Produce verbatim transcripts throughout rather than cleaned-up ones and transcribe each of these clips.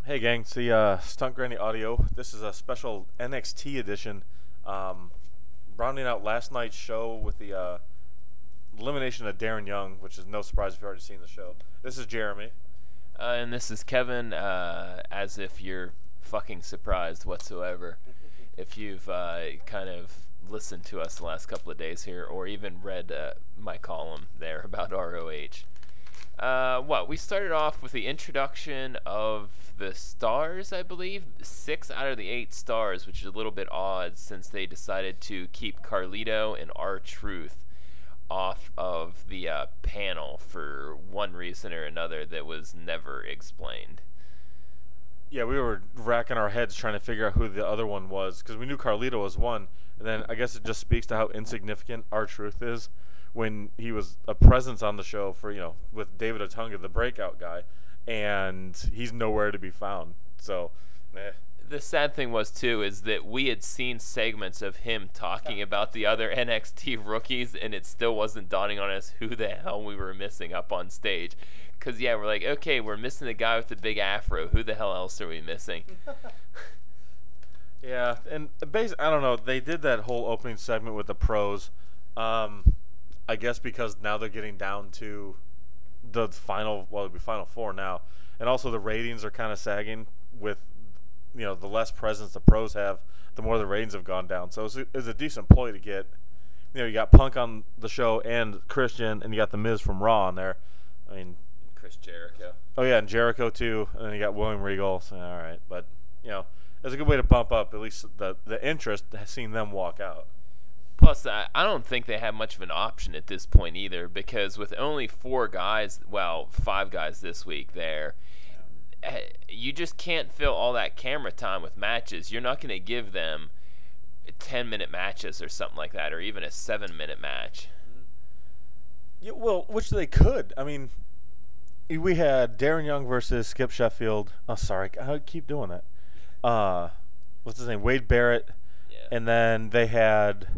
Hey gang, it's the uh, Stunt Granny Audio. This is a special N X T edition, um, rounding out last night's show with the uh, elimination of Darren Young, which is no surprise if you've already seen the show. This is Jeremy. Uh, and this is Kevin, uh, as if you're fucking surprised whatsoever. If you've uh, kind of listened to us the last couple of days here, or even read uh, my column there about R O H. Uh, what, we started off with the introduction of the stars, I believe. Six out of the eight stars, which is a little bit odd since they decided to keep Carlito and R-Truth off of the uh, panel for one reason or another that was never explained. Yeah, we were racking our heads trying to figure out who the other one was, because we knew Carlito was one, and then I guess it just speaks to how insignificant R-Truth is when he was a presence on the show for, you know, with David Otunga, the breakout guy, and he's nowhere to be found. So, eh. The sad thing was, too, is that we had seen segments of him talking about the other N X T rookies, and it still wasn't dawning on us who the hell we were missing up on stage. Because, yeah, we're like, okay, we're missing the guy with the big afro. Who the hell else are we missing? Yeah, and basically, I don't know, they did that whole opening segment with the pros. Um, I guess because now they're getting down to the final, well, it'll be final four now. And also the ratings are kind of sagging with, you know, the less presence the pros have, the more the ratings have gone down. So it's a, it's a decent ploy to get. You know, you got Punk on the show and Christian, and you got The Miz from Raw on there. I mean, Chris Jericho. Oh, yeah, and Jericho, too. And then you got William Regal. So, all right. But, you know, it's a good way to bump up at least the, the interest, seeing them walk out. Plus, I, I don't think they have much of an option at this point either, because with only four guys, well, five guys this week there, yeah. you just can't fill all that camera time with matches. You're not going to give them ten-minute matches or something like that, or even a seven-minute match. Yeah, well, which they could. I mean, we had Darren Young versus Skip Sheffield. Oh, sorry. I keep doing that. Uh, what's his name? Wade Barrett. Yeah. And then they had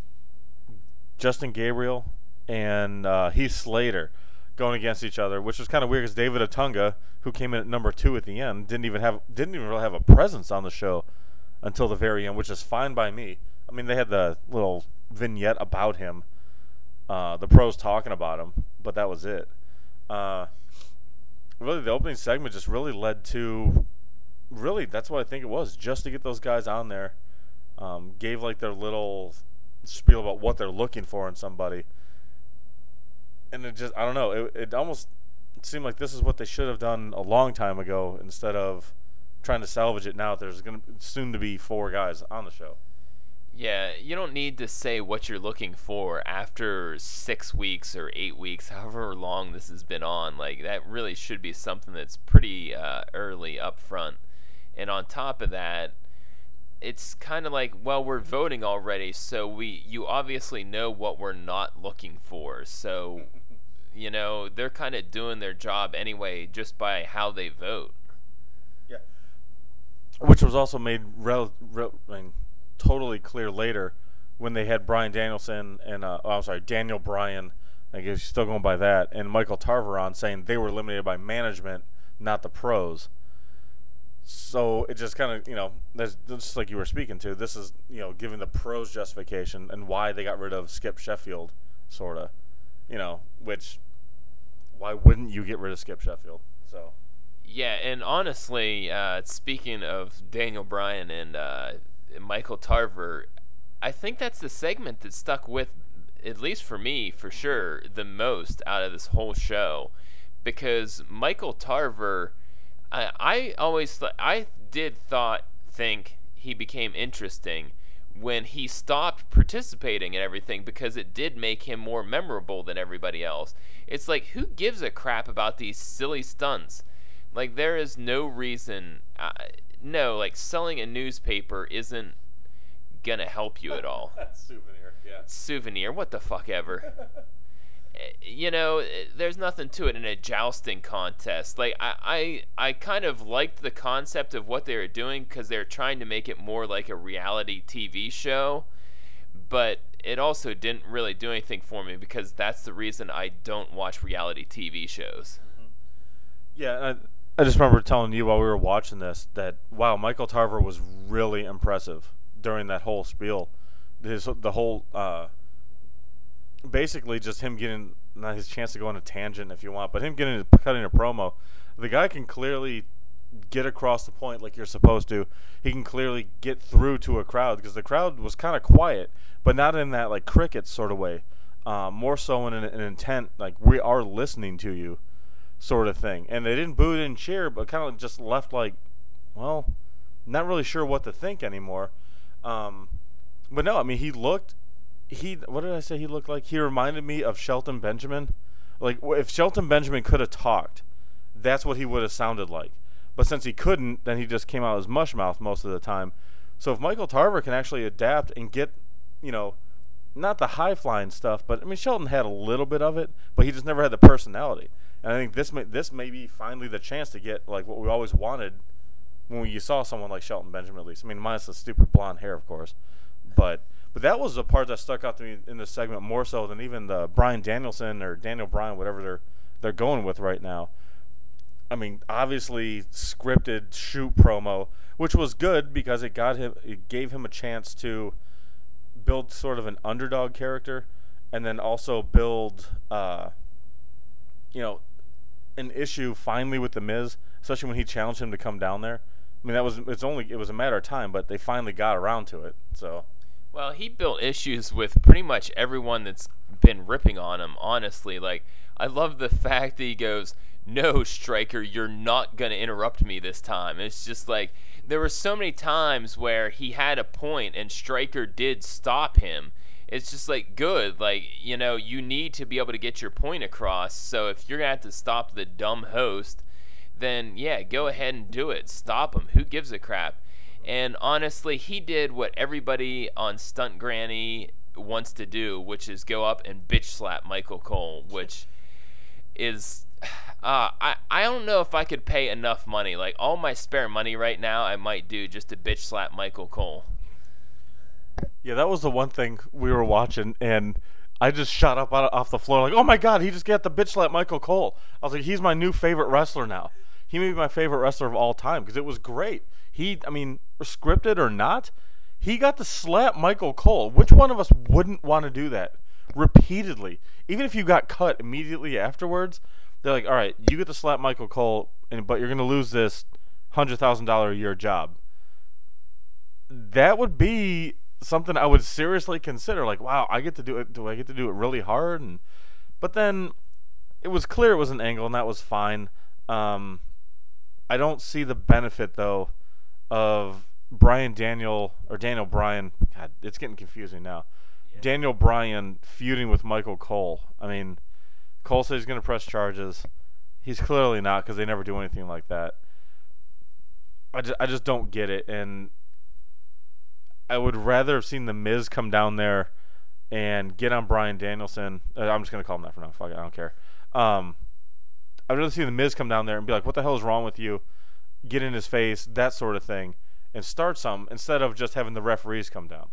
Justin Gabriel and uh, Heath Slater going against each other, which was kind of weird because David Otunga, who came in at number two at the end, didn't even have didn't even really have a presence on the show until the very end, which is fine by me. I mean, they had the little vignette about him, uh, the pros talking about him, but that was it. Uh, really, the opening segment just really led to, really, that's what I think it was, just to get those guys on there. Um, gave like their little spiel about what they're looking for in somebody, and it just, I don't know, it, it almost seemed like this is what they should have done a long time ago instead of trying to salvage it now. There's going to soon to be four guys on the show. Yeah, you don't need to say what you're looking for after six weeks or eight weeks, however long this has been on. Like, that really should be something that's pretty uh, early up front. And on top of that, it's kind of like, well, we're voting already, so we you obviously know what we're not looking for. So, you know, they're kind of doing their job anyway just by how they vote. Yeah. Which was also made rel- rel- I mean, totally clear later when they had Bryan Danielson and, uh, oh, I'm sorry, Daniel Bryan, I guess he's still going by that, and Michael Tarver on saying they were eliminated by management, not the pros. So it just kind of, you know, that's just like you were speaking to. This is, you know, giving the pros justification and why they got rid of Skip Sheffield, sort of, you know, which, why wouldn't you get rid of Skip Sheffield? So, yeah, and honestly, uh, speaking of Daniel Bryan and uh, Michael Tarver, I think that's the segment that stuck with, at least for me, for sure, the most out of this whole show, because Michael Tarver, I, I always th- I did thought think he became interesting when he stopped participating in everything, because it did make him more memorable than everybody else. It's like, who gives a crap about these silly stunts? Like, there is no reason. Uh, no, like, selling a newspaper isn't gonna help you at all. Souvenir, yeah. Souvenir, what the fuck ever. You know, there's nothing to it in a jousting contest. Like, I, I, I kind of liked the concept of what they were doing because they were trying to make it more like a reality T V show, but it also didn't really do anything for me because that's the reason I don't watch reality T V shows. Mm-hmm. Yeah, I just remember telling you while we were watching this that wow, Michael Tarver was really impressive during that whole spiel. His the whole uh, basically just him getting not his chance to go on a tangent if you want, but him getting cutting a promo. The guy can clearly get across the point like you're supposed to. He can clearly get through to a crowd because the crowd was kind of quiet, but not in that like crickets sort of way. Um, more so in an, an intent like we are listening to you sort of thing. And they didn't boo, didn't cheer, but kind of just left like, well, not really sure what to think anymore. Um, but no, I mean he looked. He what did I say he looked like? He reminded me of Shelton Benjamin. Like if Shelton Benjamin could have talked, that's what he would have sounded like. But since he couldn't, then he just came out as mush mouth most of the time. So if Michael Tarver can actually adapt and get, you know, not the high flying stuff, but I mean Shelton had a little bit of it, but he just never had the personality. And I think this may this may be finally the chance to get like what we always wanted when you saw someone like Shelton Benjamin at least. I mean minus the stupid blonde hair, of course, but but that was the part that stuck out to me in this segment more so than even the Bryan Danielson or Daniel Bryan, whatever they're they're going with right now. I mean, obviously scripted shoot promo, which was good because it got him, it gave him a chance to build sort of an underdog character, and then also build, uh, you know, an issue finally with the Miz, especially when he challenged him to come down there. I mean, that was it's only it was a matter of time, but they finally got around to it. So, well, he built issues with pretty much everyone that's been ripping on him. Honestly, like I love the fact that he goes, "No, Striker, you're not gonna interrupt me this time." It's just like there were so many times where he had a point and Striker did stop him. It's just like good, like you know, you need to be able to get your point across. So if you're gonna have to stop the dumb host, then yeah, go ahead and do it. Stop him. Who gives a crap? And honestly, he did what everybody on Stunt Granny wants to do, which is go up and bitch slap Michael Cole, which is uh, I, I don't know if I could pay enough money. Like all my spare money right now I might do just to bitch slap Michael Cole. yeah, that was the one thing we were watching, and I just shot up out, off the floor like, oh my god, he just got the bitch slap Michael Cole. I was like, he's my new favorite wrestler now. He may be my favorite wrestler of all time because it was great. He, I mean, scripted or not, he got to slap Michael Cole. Which one of us wouldn't want to do that repeatedly? Even if you got cut immediately afterwards, they're like, all right, you get to slap Michael Cole, and but you're going to lose this one hundred thousand dollars a year job. That would be something I would seriously consider. Like, wow, I get to do it. Do I get to do it really hard? And but then it was clear it was an angle, and that was fine. Um, I don't see the benefit though of Bryan Daniel or Daniel Bryan. God, it's getting confusing now. Yeah. Daniel Bryan feuding with Michael Cole. I mean, Cole says he's going to press charges. He's clearly not because they never do anything like that. I just, I just don't get it, and I would rather have seen the Miz come down there and get on Bryan Danielson. Uh, I'm just going to call him that for now. Fuck it, I don't care. Um, I'd rather see the Miz come down there and be like, what the hell is wrong with you? Get in his face, that sort of thing, and start some instead of just having the referees come down.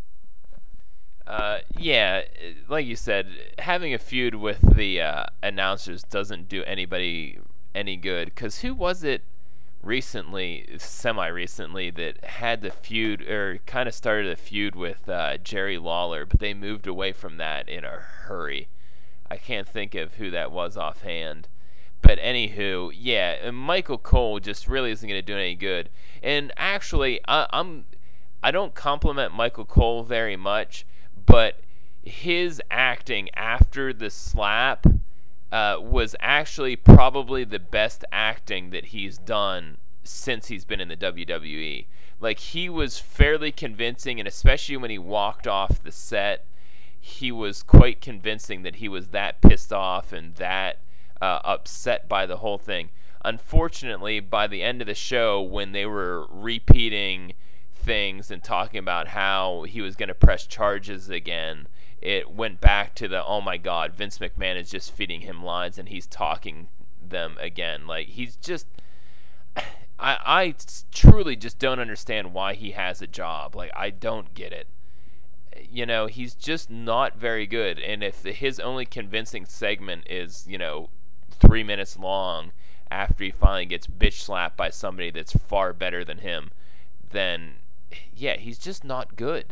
Uh, yeah, like you said, having a feud with the uh, announcers doesn't do anybody any good. Because who was it recently, semi-recently, that had the feud, or kind of started a feud with uh, Jerry Lawler, but they moved away from that in a hurry. I can't think of who that was offhand. But anywho, yeah, Michael Cole just really isn't going to do any good. And actually, I, I'm, I don't compliment Michael Cole very much, but his acting after the slap uh, was actually probably the best acting that he's done since he's been in the W W E. Like, he was fairly convincing, and especially when he walked off the set, he was quite convincing that he was that pissed off and that uh, upset by the whole thing. Unfortunately, by the end of the show, when they were repeating things and talking about how he was going to press charges again, it went back to the, oh my god, Vince McMahon is just feeding him lines and he's talking them again. Like, he's just, I, I truly just don't understand why he has a job. Like, I don't get it. You know, he's just not very good. And if his only convincing segment is, you know, three minutes long, after he finally gets bitch slapped by somebody that's far better than him, then yeah, he's just not good.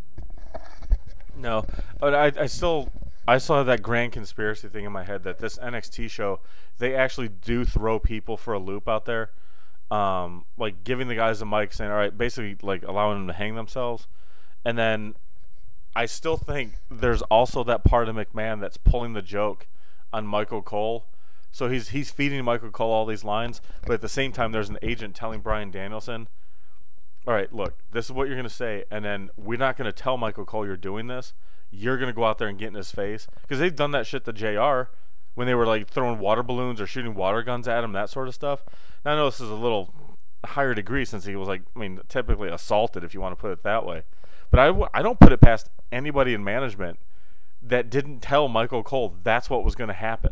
No, but I, I still, I still have that grand conspiracy thing in my head that this N X T show, they actually do throw people for a loop out there, um, like giving the guys a mic, saying, "All right," basically like allowing them to hang themselves, and then I still think there's also that part of McMahon that's pulling the joke on Michael Cole. So he's he's feeding Michael Cole all these lines, but at the same time, there's an agent telling Bryan Danielson, all right, look, this is what you're going to say, and then we're not going to tell Michael Cole you're doing this. You're going to go out there and get in his face. Because they've done that shit to J R when they were like throwing water balloons or shooting water guns at him, that sort of stuff. Now, I know this is a little higher degree since he was like, I mean, typically assaulted, if you want to put it that way. But I, w- I don't put it past anybody in management that didn't tell Michael Cole that's what was going to happen.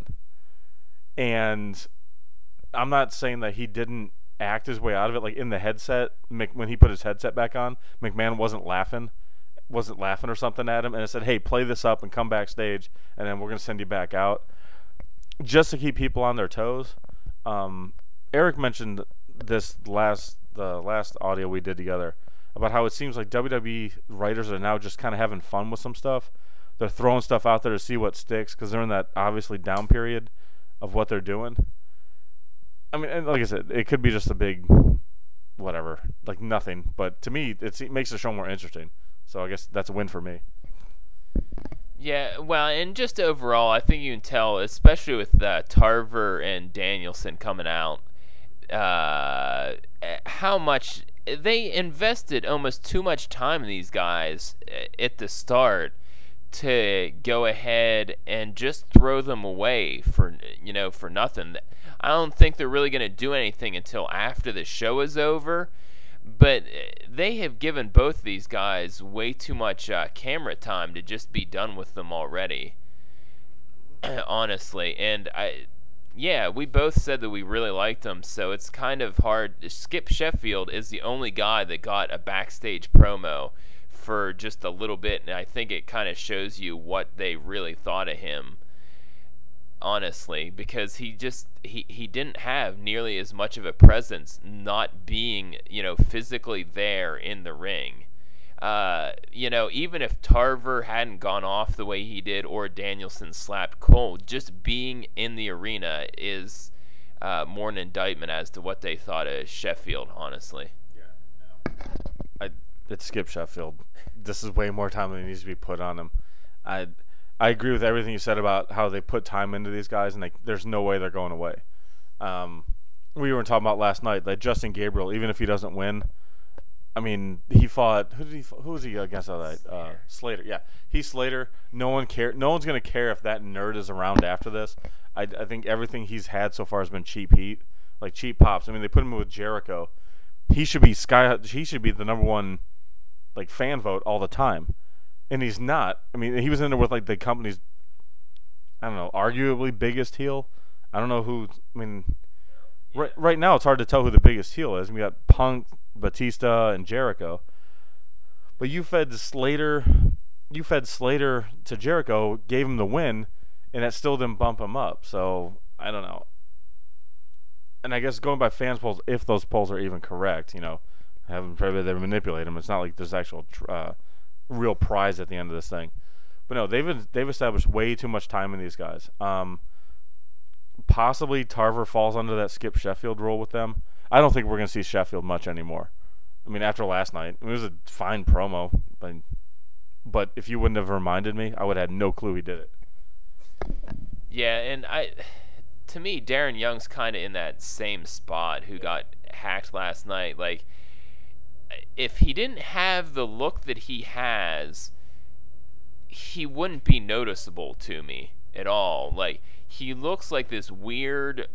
And I'm not saying that he didn't act his way out of it. Like in the headset, Mc, when he put his headset back on, McMahon wasn't laughing, wasn't laughing or something at him, and it said, "Hey, play this up and come backstage, and then we're gonna send you back out," just to keep people on their toes. Um, Eric mentioned this last the last audio we did together about how it seems like W W E writers are now just kind of having fun with some stuff. They're throwing stuff out there to see what sticks because they're in that obviously down period of what they're doing. I mean, and like I said, it could be just a big whatever, like nothing. But to me, it's, it makes the show more interesting. So I guess that's a win for me. Yeah, well, and just overall, I think you can tell, especially with uh, Tarver and Danielson coming out, uh, how much they invested almost too much time in these guys at the start to go ahead and just throw them away for you know for nothing. I don't think they're really going to do anything until after the show is over, but they have given both these guys way too much uh, camera time to just be done with them already. Honestly, and I yeah, we both said that we really liked them, so it's kind of hard. Skip Sheffield is the only guy that got a backstage promo for just a little bit, and I think it kind of shows you what they really thought of him, honestly, because he just he, he didn't have nearly as much of a presence not being, you know, physically there in the ring. Uh, you know, even if Tarver hadn't gone off the way he did or Danielson slapped Cole, just being in the arena is uh, more an indictment as to what they thought of Sheffield, honestly. Yeah, I it's Skip Sheffield. This is way more time than needs to be put on him. I I agree with everything you said about how they put time into these guys, and they, there's no way they're going away. Um, we were talking about last night, like Justin Gabriel, even if he doesn't win, I mean, he fought. Who did he? Who was he against? All that uh, Slater. Yeah, he's Slater. No one care. No one's gonna care if that nerd is around after this. I, I think everything he's had so far has been cheap heat, like cheap pops. I mean, they put him with Jericho. He should be sky. He should be the number one, like fan vote all the time, and he's not. I mean, he was in there with like the company's, I don't know, arguably biggest heel. I don't know who. I mean, right right now it's hard to tell who the biggest heel is. We got Punk, Batista, and Jericho. But you fed Slater, you fed Slater to Jericho, gave him the win, and that still didn't bump him up. So I don't know. And I guess going by fans polls, if those polls are even correct, you know, having probably they manipulate them. It's not like there's actual uh, real prize at the end of this thing. But no, they've they've established way too much time in these guys. Um, possibly Tarver falls under that Skip Sheffield rule with them. I don't think we're going to see Sheffield much anymore. I mean, after last night, it was a fine promo, but, but if you wouldn't have reminded me, I would have had no clue he did it. Yeah, and I, to me, Darren Young's kind of in that same spot who got hacked last night. Like, if he didn't have the look that he has, he wouldn't be noticeable to me at all. Like, he looks like this weird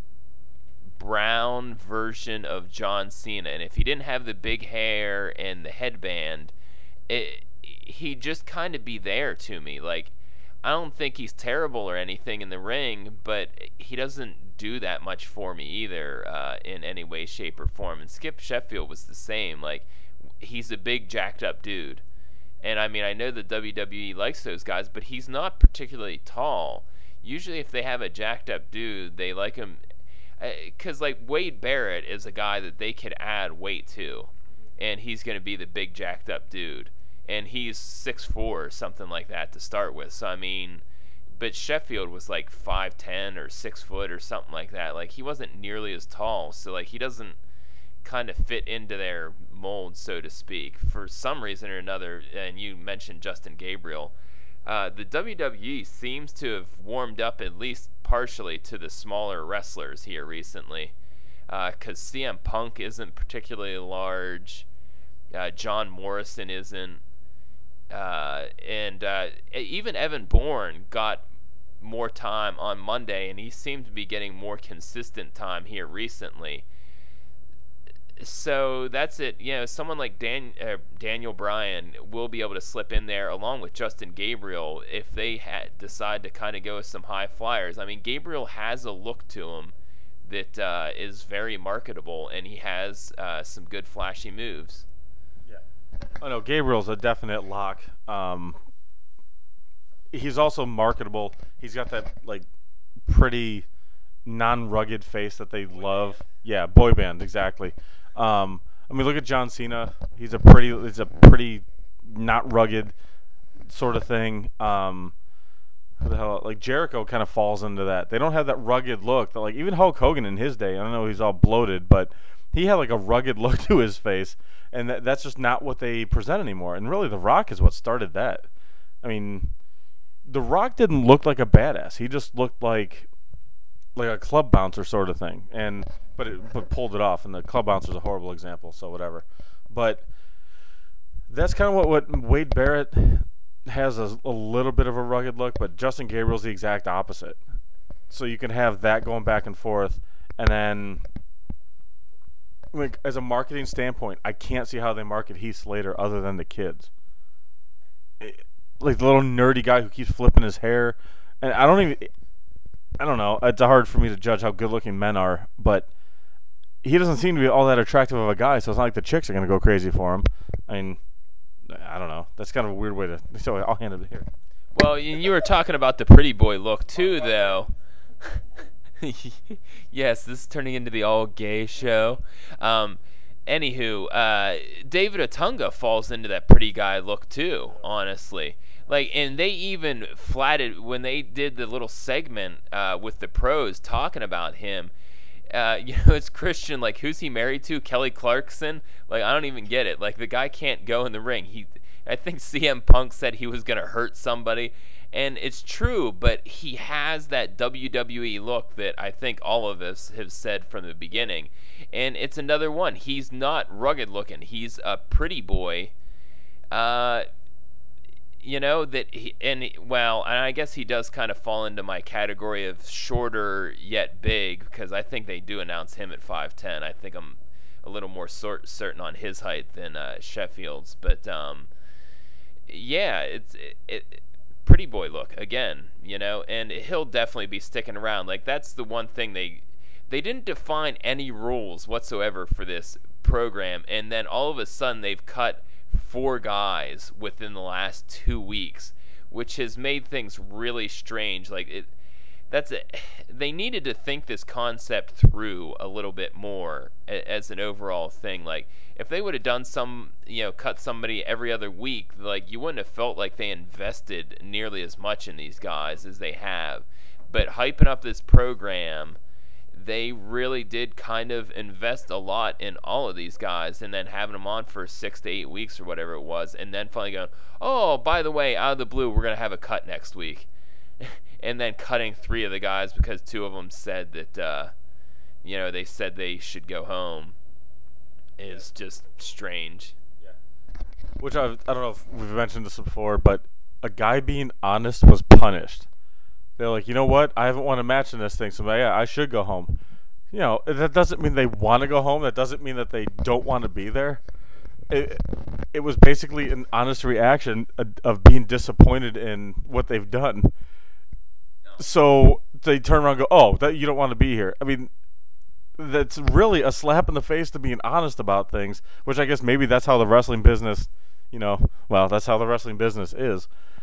brown version of John Cena, and if he didn't have the big hair and the headband, it, he'd just kind of be there to me. Like, I don't think he's terrible or anything in the ring, but he doesn't do that much for me either, uh, in any way, shape, or form. And Skip Sheffield was the same. Like, he's a big jacked up dude, and I mean, I know the W W E likes those guys, but he's not particularly tall. Usually if they have a jacked up dude, they like him. because like Wade Barrett is a guy that they could add weight to, and he's going to be the big jacked up dude, and he's six four or something like that to start with. So I mean, but Sheffield was like five ten or six foot or something like that. Like he wasn't nearly as tall, so like he doesn't kind of fit into their mold, so to speak, for some reason or another. And you mentioned Justin Gabriel. Uh, the W W E seems to have warmed up at least partially to the smaller wrestlers here recently, because uh, C M Punk isn't particularly large, uh, John Morrison isn't, uh, and uh, even Evan Bourne got more time on Monday, and he seemed to be getting more consistent time here recently. So that's it. You know, someone like Dan, uh, Daniel Bryan will be able to slip in there along with Justin Gabriel if they ha- decide to kind of go with some high flyers. I mean, Gabriel has a look to him that uh, is very marketable, and he has uh, some good flashy moves. Yeah. Oh no, Gabriel's a definite lock. Um, he's also marketable. He's got that like pretty non-rugged face that they love. Yeah, boy band, exactly. Um, I mean, look at John Cena. He's a pretty, he's a pretty not rugged sort of thing. Um, who the hell, like Jericho kind of falls into that. They don't have that rugged look that, like, even Hulk Hogan in his day. I don't know, he's all bloated, but he had like a rugged look to his face, and that, that's just not what they present anymore. And really, The Rock is what started that. I mean, The Rock didn't look like a badass. He just looked like like a club bouncer sort of thing, and but it but pulled it off. And the club bouncer is a horrible example, so whatever. But that's kind of what what Wade Barrett has, a, a little bit of a rugged look, but Justin Gabriel's the exact opposite. So you can have that going back and forth, and then like as a marketing standpoint, I can't see how they market Heath Slater other than the kids. It, like the little nerdy guy who keeps flipping his hair, and I don't even. I don't know. It's hard for me to judge how good-looking men are, but he doesn't seem to be all that attractive of a guy, so it's not like the chicks are going to go crazy for him. I mean, I don't know. That's kind of a weird way to... So I'll hand it here. Well, you were talking about the pretty boy look, too, though. Yes, this is turning into the all-gay show. Um, anywho, uh, David Otunga falls into that pretty guy look, too, honestly. Like, and they even flatted when they did the little segment uh, with the pros talking about him. Uh, you know, it's Christian. Like, who's he married to? Kelly Clarkson. Like, I don't even get it. Like, the guy can't go in the ring. He, I think C M Punk said he was gonna hurt somebody, and it's true. But he has that W W E look that I think all of us have said from the beginning, and it's another one. He's not rugged looking. He's a pretty boy. Uh. You know, that he, and well, and I guess he does kind of fall into my category of shorter yet big, because I think they do announce him at five ten. I think I'm a little more sort, certain on his height than uh, Sheffield's, but um, yeah, it's it, it, pretty boy look again, you know, and he'll definitely be sticking around. Like, that's the one thing they they didn't define any rules whatsoever for this program, and then all of a sudden they've cut four guys within the last two weeks, which has made things really strange. Like, it, that's a, they needed to think this concept through a little bit more a, as an overall thing. Like, if they would have done some, you know, cut somebody every other week, like, you wouldn't have felt like they invested nearly as much in these guys as they have. But hyping up this program, they really did kind of invest a lot in all of these guys, and then having them on for six to eight weeks or whatever it was, and then finally going, oh, by the way, out of the blue, we're going to have a cut next week. And then cutting three of the guys because two of them said that, uh, you know, they said they should go home is just strange. Yeah. Which I've, I don't know if we've mentioned this before, but a guy being honest was punished. They're like, you know what? I haven't won a match in this thing, so yeah, I should go home. You know, that doesn't mean they want to go home. That doesn't mean that they don't want to be there. It, it was basically an honest reaction of being disappointed in what they've done. No. So they turn around and go, oh, that you don't want to be here. I mean, that's really a slap in the face to being honest about things, which I guess maybe that's how the wrestling business, you know, well, that's how the wrestling business is.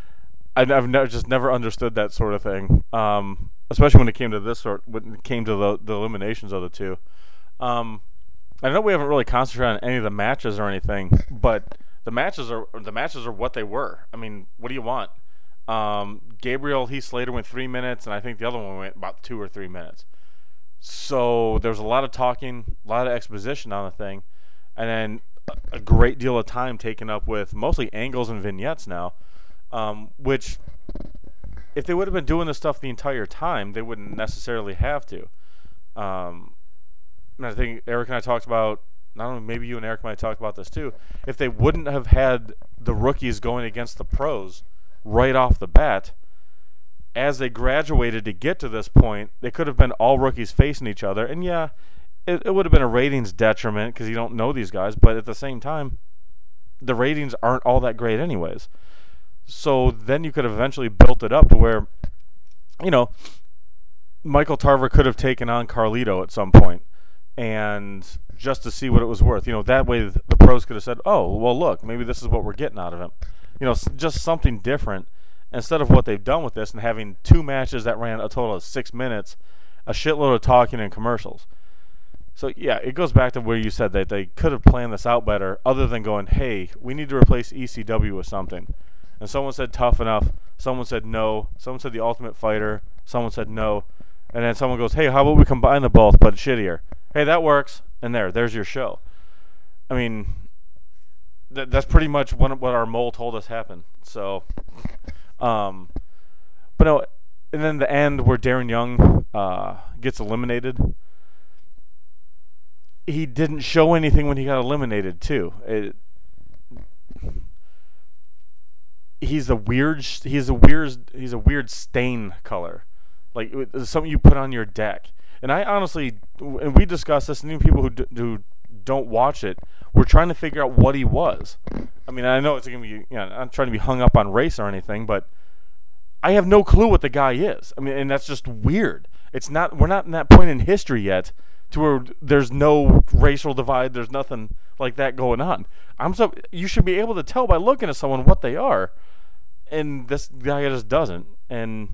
I've, I've never, just never understood that sort of thing, um, especially when it came to this sort, when it came to the, the eliminations of the two. Um, I know we haven't really concentrated on any of the matches or anything, but the matches are the matches are what they were. I mean, what do you want? Um, Gabriel Heath Slater went three minutes, and I think the other one went about two or three minutes. So there was a lot of talking, a lot of exposition on the thing, and then a great deal of time taken up with mostly angles and vignettes now, um, which if they would have been doing this stuff the entire time, they wouldn't necessarily have to. Um, and I think Eric and I talked about, I don't know, maybe you and Eric might have talked about this too. If they wouldn't have had the rookies going against the pros right off the bat, as they graduated to get to this point, they could have been all rookies facing each other. And yeah, it, it would have been a ratings detriment because you don't know these guys. But at the same time, the ratings aren't all that great anyways. So then you could have eventually built it up to where, you know, Michael Tarver could have taken on Carlito at some point, and just to see what it was worth. You know, that way the pros could have said, oh, well, look, maybe this is what we're getting out of him. You know, just something different instead of what they've done with this and having two matches that ran a total of six minutes, a shitload of talking and commercials. So, yeah, it goes back to where you said that they could have planned this out better other than going, hey, we need to replace E C W with something. And someone said Tough Enough. Someone said no. Someone said The Ultimate Fighter. Someone said no. And then someone goes, hey, how about we combine the both, but shittier? Hey, that works. And there, there's your show. I mean, th- that's pretty much what, what our mole told us happened. So, um, but no, and then the end where Darren Young uh, gets eliminated. He didn't show anything when he got eliminated, too. It, he's a weird, he's a weird, he's a weird stain color, like it's something you put on your deck. And I honestly, and we discussed this, and even people who, d- who don't watch it, we're trying to figure out what he was. I mean, I know it's gonna be, you know, I'm not trying to be hung up on race or anything, but I have no clue what the guy is. I mean, and that's just weird. It's not, we're not in that point in history yet to where there's no racial divide, there's nothing like that going on. I'm so you should be able to tell by looking at someone what they are, and this guy just doesn't. And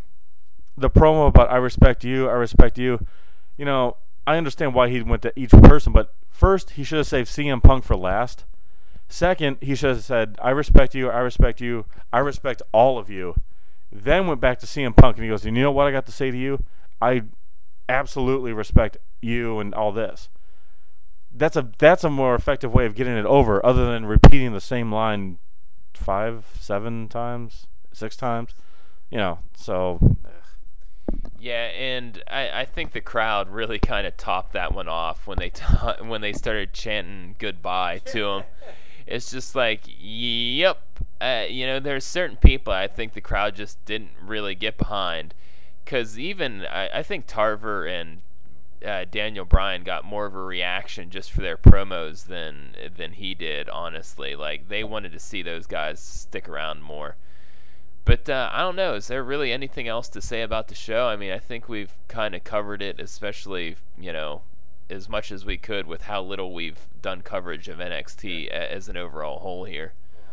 the promo about I respect you, I respect you, you know, I understand why he went to each person, but first he should have saved C M Punk for last. Second, he should have said I respect you, I respect you, I respect all of you. Then went back to C M Punk and he goes, and you know what I got to say to you? I absolutely respect you and all this. That's a that's a more effective way of getting it over, other than repeating the same line five, seven times, six times, you know. So, yeah, and I, I think the crowd really kind of topped that one off when they ta- when they started chanting goodbye to him. It's just like, yep, uh, you know, there's certain people I think the crowd just didn't really get behind, because even I, I think Tarver and Uh, Daniel Bryan got more of a reaction just for their promos than than he did, honestly. Like, they wanted to see those guys stick around more. But uh, I don't know, is there really anything else to say about the show? I mean, I think we've kind of covered it, especially, you know, as much as we could with how little we've done coverage of N X T as an overall whole here.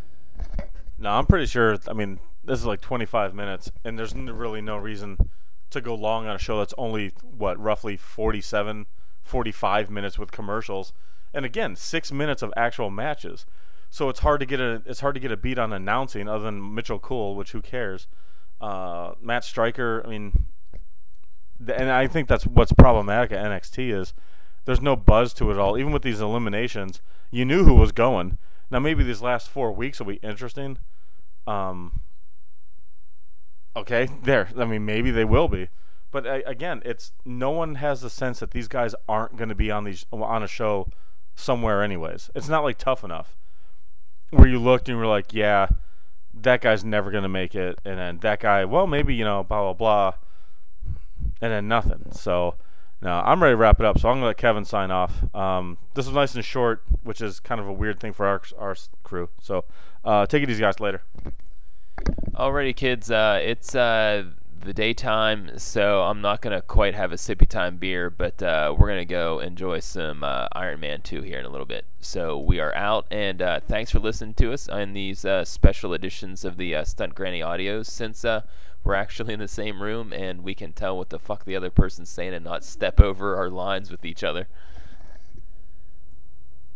No, I'm pretty sure, I mean, this is like twenty-five minutes, and there's really no reason to go long on a show that's only, what, roughly forty-seven, forty-five minutes with commercials, and again, six minutes of actual matches. So it's hard to get a it's hard to get a beat on announcing, other than Mitchell Cool, which who cares? Uh, Matt Striker, I mean, th- and I think that's what's problematic at N X T is there's no buzz to it all. Even with these eliminations, you knew who was going. Now maybe these last four weeks will be interesting. Um, Okay, there. I mean, maybe they will be, but uh, again, it's no one has the sense that these guys aren't going to be on these on a show somewhere, anyways. It's not like Tough Enough, where you looked and you were like, yeah, that guy's never going to make it, and then that guy, well, maybe, you know, blah blah blah, and then nothing. So, no, I'm ready to wrap it up. So I'm going to let Kevin sign off. Um, this was nice and short, which is kind of a weird thing for our our crew. So, uh, take it easy, guys. Later. Alrighty, kids. Uh, it's uh, the daytime, so I'm not gonna quite have a sippy time beer, but uh, we're gonna go enjoy some uh, Iron Man two here in a little bit. So we are out, and uh, thanks for listening to us on these uh, special editions of the uh, Stunt Granny audios. Since uh, we're actually in the same room and we can tell what the fuck the other person's saying and not step over our lines with each other.